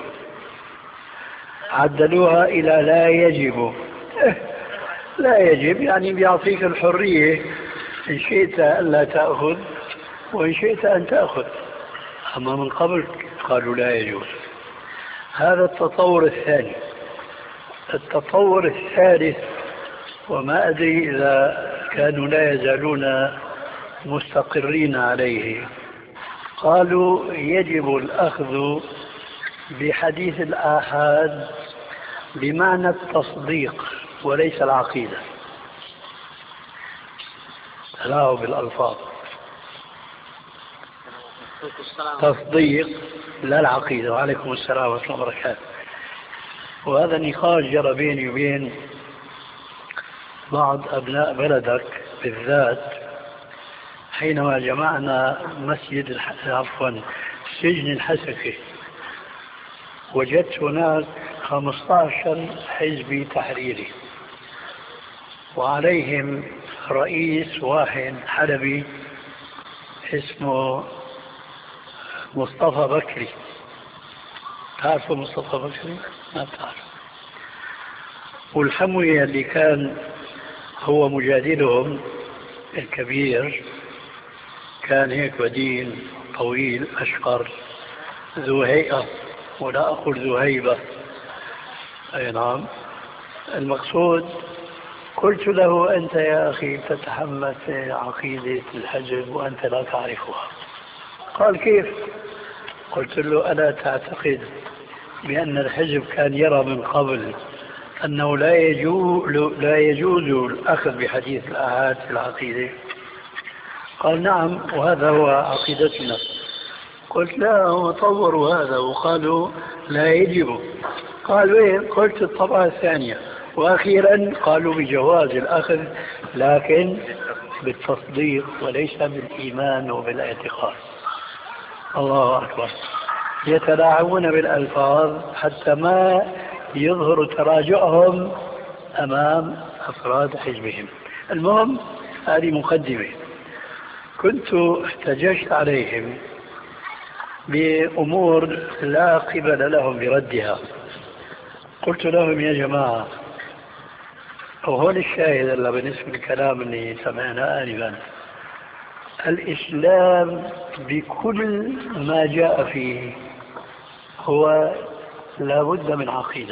B: عدلوها إلى لا يجب. لا يجب يعني بيعطيك الحرية، إن شئت ألا تأخذ وإن شئت أن تأخذ، أما من قبل قالوا لا يجوز. هذا التطور الثاني. التطور الثالث، وما أدري إذا كانوا لا يزالون مستقرين عليه، قالوا يجب الأخذ بحديث الآحاد بمعنى التصديق وليس العقيدة. تلاعب بالألفاظ، تصديق لا العقيدة. وعليكم السلام ورحمة الله وبركاته. وهذا نقاش جرى بيني وبين بعض أبناء بلدك بالذات حينما جمعنا سجن الحسكة. وجدت هناك 15 حزبي تحريري، وعليهم رئيس واحد حلبي اسمه مصطفى بكري. تعرفوا مصطفى بكري؟ ما تعرف. والحموية اللي كان هو مجادلهم الكبير كان هيك بدين طويل أشقر ذو هيئة، ولا أقول ذو هيبة. أي نعم. المقصود قلت له: أنت يا أخي تتحمس عقيدة الحزب وأنت لا تعرفها. قال: كيف؟ قلت له: ألا تعتقد بأن الحزب كان يرى من قبل أنه لا يجوز الأخذ بحديث الآحاد في العقيدة؟ قال: نعم، وهذا هو عقيدتنا. قلت: لا، هم طوروا هذا وقالوا لا يجب. قال: وين؟ قلت: الطبعة الثانية. وأخيرا قالوا بجواز الأخذ لكن بالتصديق وليس بالإيمان وبالاعتقاد. الله أكبر. يتلاعبون بالألفاظ حتى ما يظهر تراجعهم أمام أفراد حزبهم. المهم، هذه مقدمة. كنت احتججت عليهم بأمور لا قبل لهم بردها. قلت لهم: يا جماعة، وهون الشاهد اللي بالنسبة للكلام اللي سمعنا آنفا، الإسلام بكل ما جاء فيه هو لا بد من عقيدة.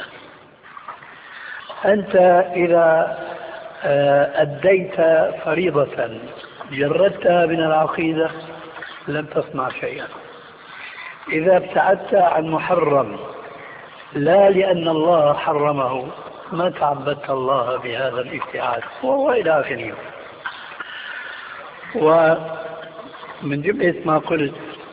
B: أنت إذا أديت فريضة جردتها من العقيدة لم تصنع شيئا. إذا ابتعدت عن محرم لا لأن الله حرمه ما تعبدت الله بهذا الابتعاد، وهو إلى آخره. ومن جملة ما قلت،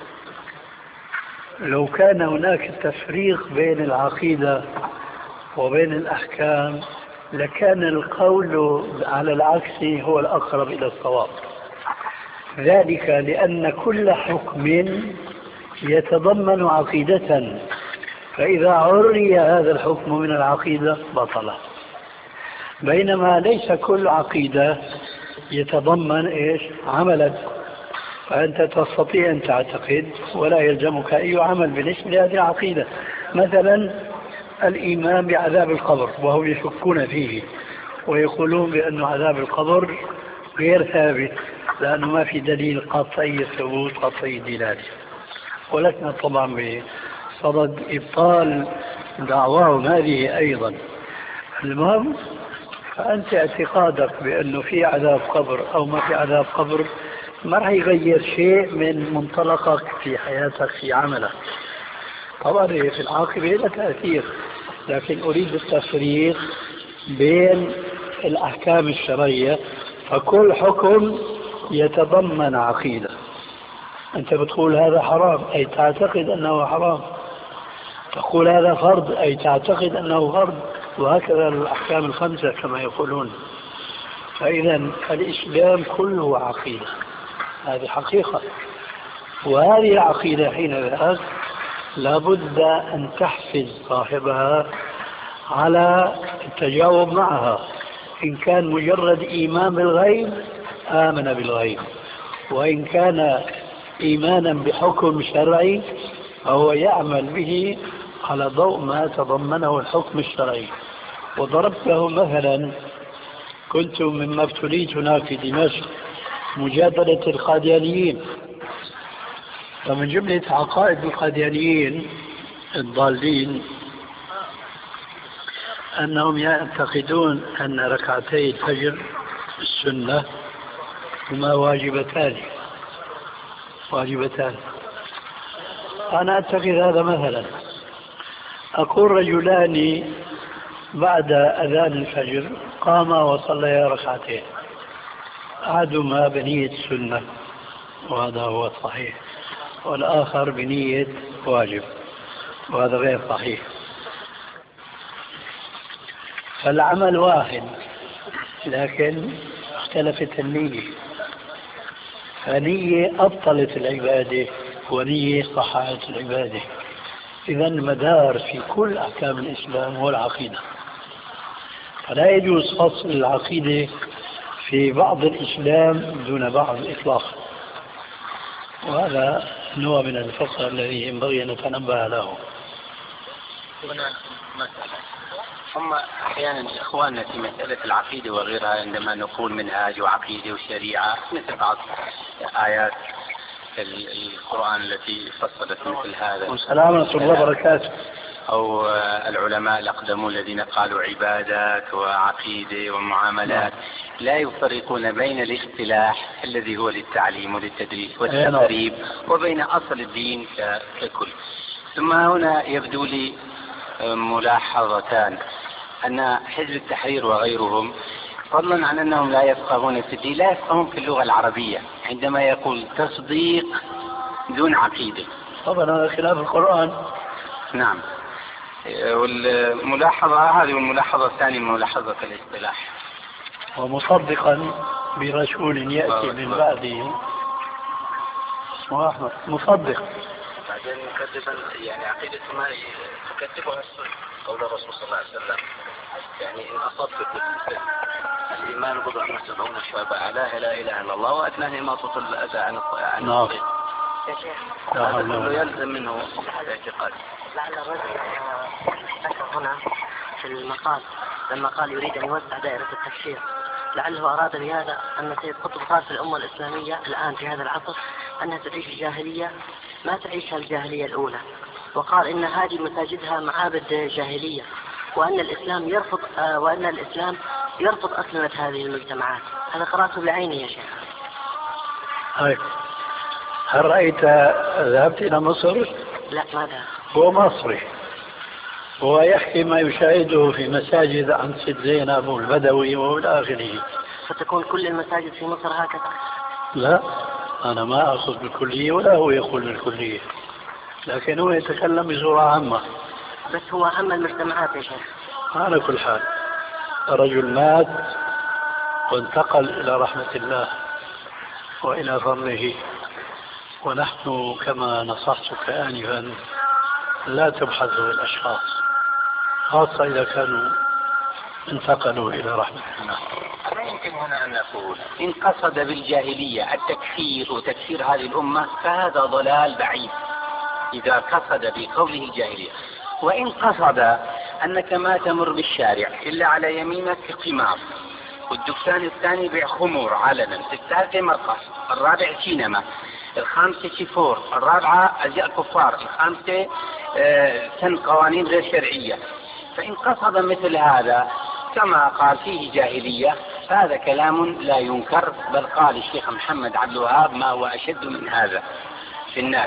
B: لو كان هناك تفريق بين العقيدة وبين الأحكام لكان القول على العكس هو الأقرب إلى الصواب. ذلك لأن كل حكم يتضمن عقيدة، فإذا عري هذا الحكم من العقيدة بطل. بينما ليس كل عقيدة يتضمن عملا، فأنت تستطيع أن تعتقد ولا يلزمك أي عمل بالنسبة لهذه العقيدة. مثلا الإيمان بعذاب القبر، وهم يشكون فيه ويقولون بأن عذاب القبر غير ثابت لأنه ما في دليل قطعي الثبوت قطعي الدلالة. ولكن طبعا بصدد إبطال دعواهم هذه أيضا. المهم، فأنت اعتقادك بأنه في عذاب قبر أو ما في عذاب قبر ما راح يغير شيء من منطلقك في حياتك في عملك. طبعا في العاقبة لا تأثير، لكن أريد التفريق بين الأحكام الشرعية. فكل حكم يتضمن عقيدة. أنت بتقول هذا حرام أي تعتقد أنه حرام، تقول هذا فرض أي تعتقد أنه فرض، وهكذا الأحكام الخمسة كما يقولون. فإذا الإسلام كله عقيدة، هذه حقيقة. وهذه العقيدة حينئذ لابد أن تحفز صاحبها على التجاوب معها. إن كان مجرد إيمان بالغيب آمن بالغيب، وإن كان إيمانا بحكم شرعي فهو يعمل به على ضوء ما تضمنه الحكم الشرعي. وضربت له مثلا، كنت مما ابتليت هناك في دمشق مجادلة القاديانيين. فمن جملة عقائد القاديانيين الضالين أنهم يعتقدون أن ركعتي الفجر السنة هما واجبتان. أنا أعتقد هذا مثلا. أقول رجلان بعد أذان الفجر قاما وصليا ركعتين، أحدهما بنية السنة وهذا هو الصحيح، والآخر بنية واجب وهذا غير صحيح. فالعمل واحد لكن اختلفت النية، فنية أبطلت العبادة ونية صححت العبادة. إذا المدار في كل أحكام الإسلام هو العقيدة، فلا يجوز فصل العقيدة في بعض الإسلام دون بعض إطلاقا، وهذا نوع من الفصل الذي ينبغي أن نتنبه له.
C: هنا مسألة، هم أحيانا إخواننا في مسألة العقيدة وغيرها عندما نقول منهاج وعقيدة وشريعة مثل بعض آيات القرآن التي فصلت مثل هذا
B: وسلامة الله وبركاته،
C: أو العلماء الأقدمون الذين قالوا عبادات وعقيدة ومعاملات، لا يفرقون بين الاصطلاح الذي هو للتعليم وللتدريس والتدريب وبين أصل الدين ككل. ثم هنا يبدو لي ملاحظتان، أن حزب التحرير وغيرهم فضلا عن أنهم لا يفقهون في الدين لا يفقهون في اللغة العربية عندما يقول تصديق دون عقيدة.
B: طبعا هذا خلاف القرآن.
C: نعم. والملاحظة هذه، والملاحظة الثانية ملاحظة الاصطلاح.
B: ومصدقا برسول يأتي من بعده اسمه أحمد، مصدق.
C: بعدين مكذبا يعني عقيدة ما تكذبها قول الرسول صلى الله عليه وسلم، يعني إن أصدق الإيمان بضع وسبعون شعبة، أعلاها لا إله إلا الله وأدناها ما تطل الأذى عن الطريق.
A: يا شيخ
C: هذا كله يلزم منه الاعتقاد.
A: لعل الرجل ذكر هنا في المقال لما قال يريد أن يوسع دائرة التكفير، لعله أراد بهذا أن سيد قطب قال في الأمة الإسلامية الآن في هذا العصر أنها تعيش الجاهلية ما تعيشها الجاهلية الأولى، وقال إن هذه مساجدها معابد جاهلية، وأن الإسلام يرفض أسلمة هذه المجتمعات. هذا قرأته بعيني يا شيخ.
B: هل رأيت ذهبت إلى مصر؟
A: لا ما ذهب.
B: هو مصري، هو يحكي ما يشاهده في مساجد عن سيد زينب والبدوي وإلى آخره.
A: فتكون كل المساجد في مصر هكذا؟
B: لا، أنا ما أخذ بالكلية ولا هو يقول بالكلية، لكن هو يتكلم بصورة عامة.
A: بس هو عام المجتمعات يا شيخ.
B: على كل حال رجل مات وانتقل إلى رحمة الله وإلى فضله، ونحن كما نصحتك آنفا لا تبحثوا الأشخاص، خاصة إذا كانوا انتقلوا إلى رحمة الله.
C: لا يمكن هنا أن نقول إن قصد بالجاهلية التكفير وتكفير هذه الأمة فهذا ضلال بعيد إذا قصد بقوله الجاهلية، وإن قصد أنك ما تمر بالشارع إلا على يمينك قمار، والدكان الثاني بيع خمور علنا، الثالثة مرقص، الرابع سينما، الخامسة شيفور، الرابعة أزياء كفار، الخامسة سن قوانين غير شرعية، فإن قصد مثل هذا كما قال فيه جاهلية فهذا كلام لا ينكر، بل قال الشيخ محمد عبد الوهاب ما هو أشد من هذا في الناس.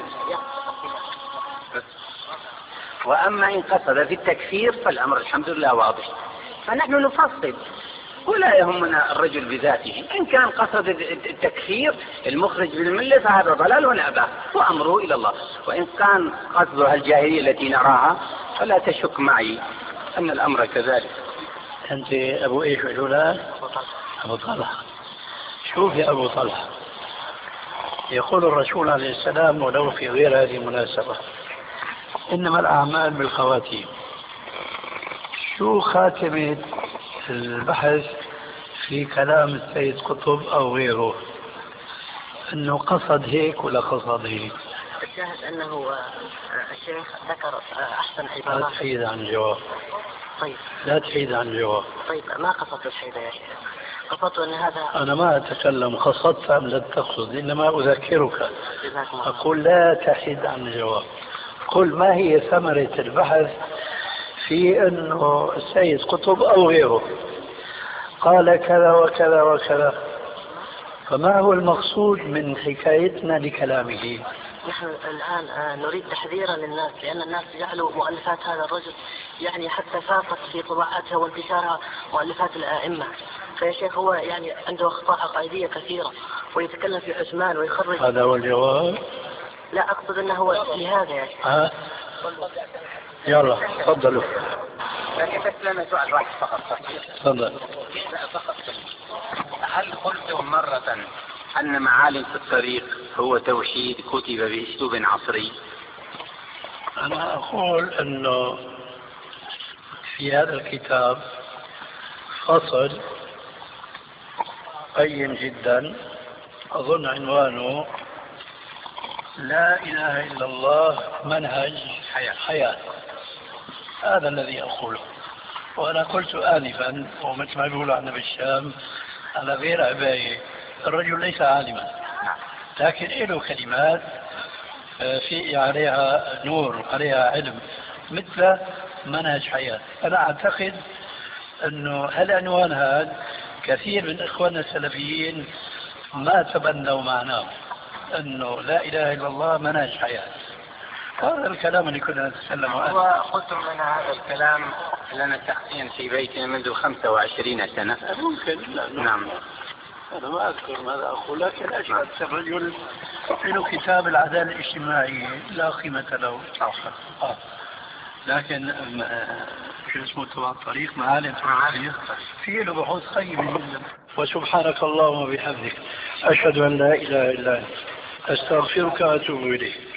C: وأما إن قصد في التكفير فالأمر الحمد لله واضح، فنحن نفصل ولا يهمنا الرجل بذاته، إن كان قصد التكفير المخرج بالملة فهذا ضلال ونأباه وأمره إلى الله، وإن كان قصدها الجاهلية التي نراها فلا تشك معي أن الأمر كذلك.
B: أنت أبو إيش الأولى؟ أبو طلحة. شوف يا أبو طلحة، يقول الرسول عليه السلام ولو في غير هذه المناسبة إنما الأعمال بالخواتيم. شو خاتمة البحث في كلام السيد قطب أو غيره؟ أنه قصد هيك ولا قصد هيك؟
A: الشاهد أنه الشيخ ذكر أحسن عبارات.
B: لا تحيد عن الجواب.
A: طيب
B: لا تحيد عن الجواب.
A: طيب ما قصدت الحيدة يا شيخ، قصدت أن هذا.
B: أنا ما أتكلم قصدت أم لا تقصد، إنما أذكرك أقول لا تحيد عن الجواب. قل ما هي ثمرة البحث في أنه السيد قطب أو غيره قال كذا وكذا وكذا، فما هو المقصود من حكايتنا لكلامه؟
A: نحن الآن نريد تحذيرا للناس، لأن الناس جعلوا مؤلفات هذا الرجل يعني حتى فاقت في طباعتها وانتشارها مؤلفات الأئمة. فيا شيخ هو يعني عنده أخطاء عقائدية كثيرة ويتكلم في عثمان ويخرج.
B: هذا هو الجواب؟
A: لا أقصد أنه هو لهذا يا شيخ.
B: يلا تفضلوا.
C: لكن بس لنا سؤال واحد فقط.
B: تفضل.
C: فقط. هل قلتم مرة أن معالم في الطريق هو توحيد كتب بأسلوب عصري؟
B: أنا أقول أنه في هذا الكتاب فصل قيم جدا، أظن عنوانه لا إله إلا الله منهج حياة. هذا الذي أقوله. وأنا قلت آنفا، ومثل ما يقولوا عندنا بالشام على غير عباية، الرجل ليس عالما لكن له كلمات في عليها نور، عليها علم، مثل منهج حياة. أنا أعتقد أنه هالعنوان هذا كثير من إخواننا السلفيين ما تبنوا معناه، أنه لا إله إلا الله منهج حياة. هذا الكلام اللي كنا نتكلم عنه.
C: وقلت من هذا الكلام لنا شخصيا في بيتنا منذ 25 سنة.
B: ممكن.
C: نعم.
B: أنا ما أذكر ماذا أقول، لكن أشهد الرجل له كتاب العدالة الاجتماعية لا قيمة له. لكن شو اسمه تبع الطريق معالم في له بحوث قيمة جدا. وسبحانك اللهم وبحمدك أشهد أن لا إله إلا أنت أستغفرك وأتوب إليك.